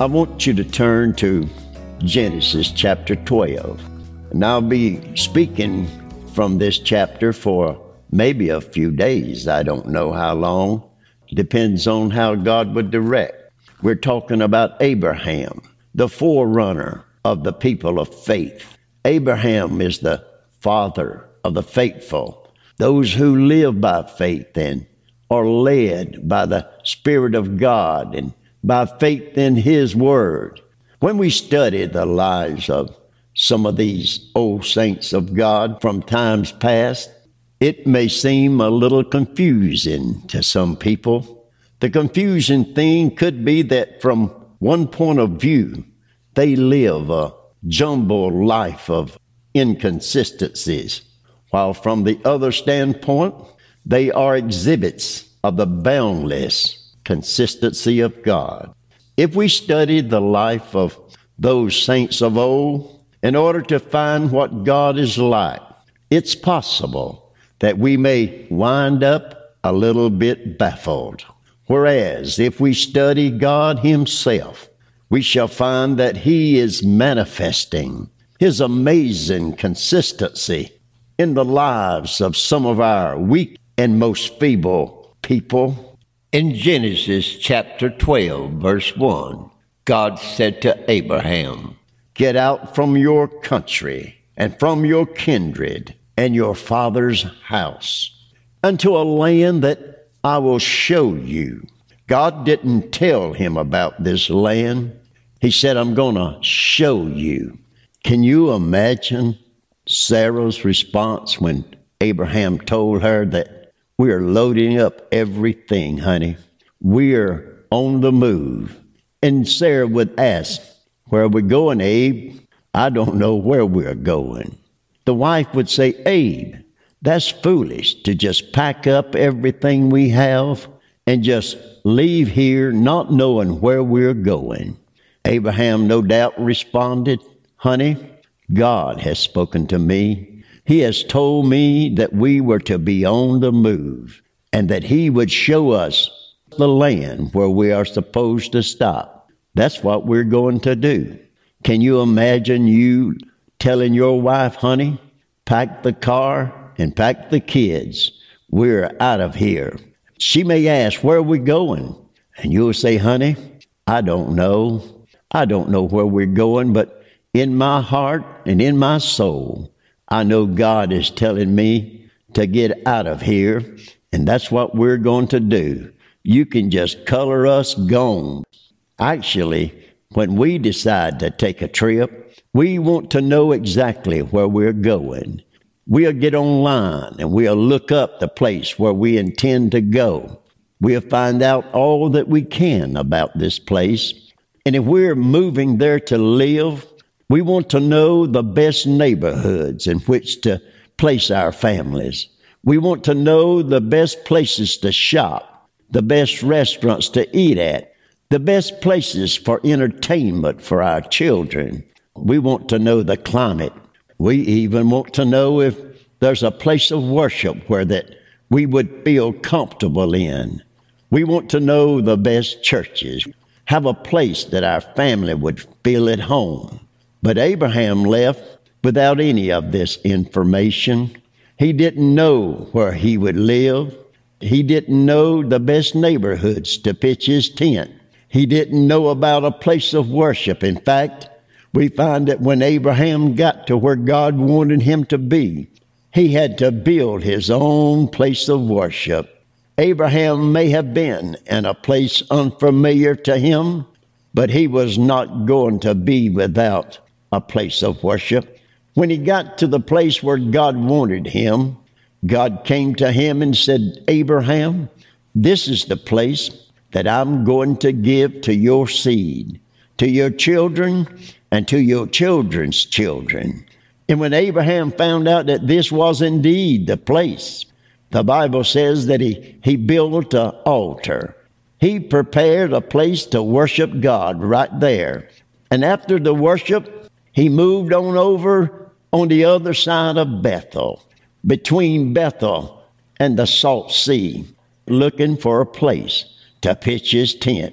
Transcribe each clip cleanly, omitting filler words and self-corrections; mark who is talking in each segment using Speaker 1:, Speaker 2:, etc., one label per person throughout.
Speaker 1: I want you to turn to Genesis chapter 12. And I'll be speaking from this chapter for maybe a few days. I don't know how long. Depends on how God would direct. We're talking about Abraham, the forerunner of the people of faith. Abraham is the father of the faithful, those who live by faith and are led by the Spirit of God and by faith in His Word. When we study the lives of some of these old saints of God from times past, it may seem a little confusing to some people. The confusing thing could be that from one point of view, they live a jumbled life of inconsistencies, while from the other standpoint, they are exhibits of the boundless consistency of God. If we study the life of those saints of old, in order to find what God is like, it's possible that we may wind up a little bit baffled. Whereas if we study God Himself, we shall find that He is manifesting His amazing consistency in the lives of some of our weak and most feeble people. In Genesis chapter 12, verse 1, God said to Abraham, "Get out from your country and from your kindred and your father's house unto a land that I will show you." God didn't tell him about this land. He said, "I'm going to show you." Can you imagine Sarah's response when Abraham told her that we're loading up everything, honey. We're on the move. And Sarah would ask, "Where are we going, Abe?" "I don't know where we're going." The wife would say, "Abe, that's foolish to just pack up everything we have and just leave here not knowing where we're going." Abraham no doubt responded, "Honey, God has spoken to me. He has told me that we were to be on the move and that He would show us the land where we are supposed to stop. That's what we're going to do." Can you imagine you telling your wife, "Honey, pack the car and pack the kids. We're out of here." She may ask, "Where are we going?" And you'll say, "Honey, I don't know. I don't know where we're going, but in my heart and in my soul, I know God is telling me to get out of here, and that's what we're going to do. You can just color us gone." Actually, when we decide to take a trip, we want to know exactly where we're going. We'll get online and we'll look up the place where we intend to go. We'll find out all that we can about this place. And if we're moving there to live, we want to know the best neighborhoods in which to place our families. We want to know the best places to shop, the best restaurants to eat at, the best places for entertainment for our children. We want to know the climate. We even want to know if there's a place of worship where that we would feel comfortable in. We want to know the best churches, have a place that our family would feel at home. But Abraham left without any of this information. He didn't know where he would live. He didn't know the best neighborhoods to pitch his tent. He didn't know about a place of worship. In fact, we find that when Abraham got to where God wanted him to be, he had to build his own place of worship. Abraham may have been in a place unfamiliar to him, but he was not going to be without a place of worship. When he got to the place where God wanted him, God came to him and said, "Abraham, this is the place that I'm going to give to your seed, to your children, and to your children's children." And when Abraham found out that this was indeed the place, the Bible says that he built an altar. He prepared a place to worship God right there. And after the worship, he moved on over on the other side of Bethel, between Bethel and the Salt Sea, looking for a place to pitch his tent.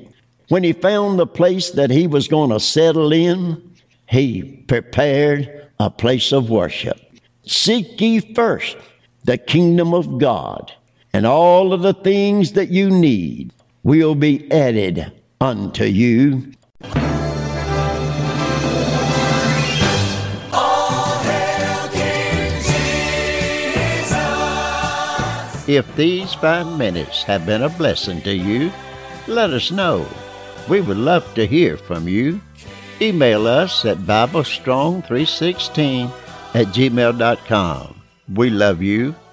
Speaker 1: When he found the place that he was going to settle in, he prepared a place of worship. Seek ye first the kingdom of God, and all of the things that you need will be added unto you. If these 5 minutes have been a blessing to you, let us know. We would love to hear from you. Email us at BibleStrong316@gmail.com. We love you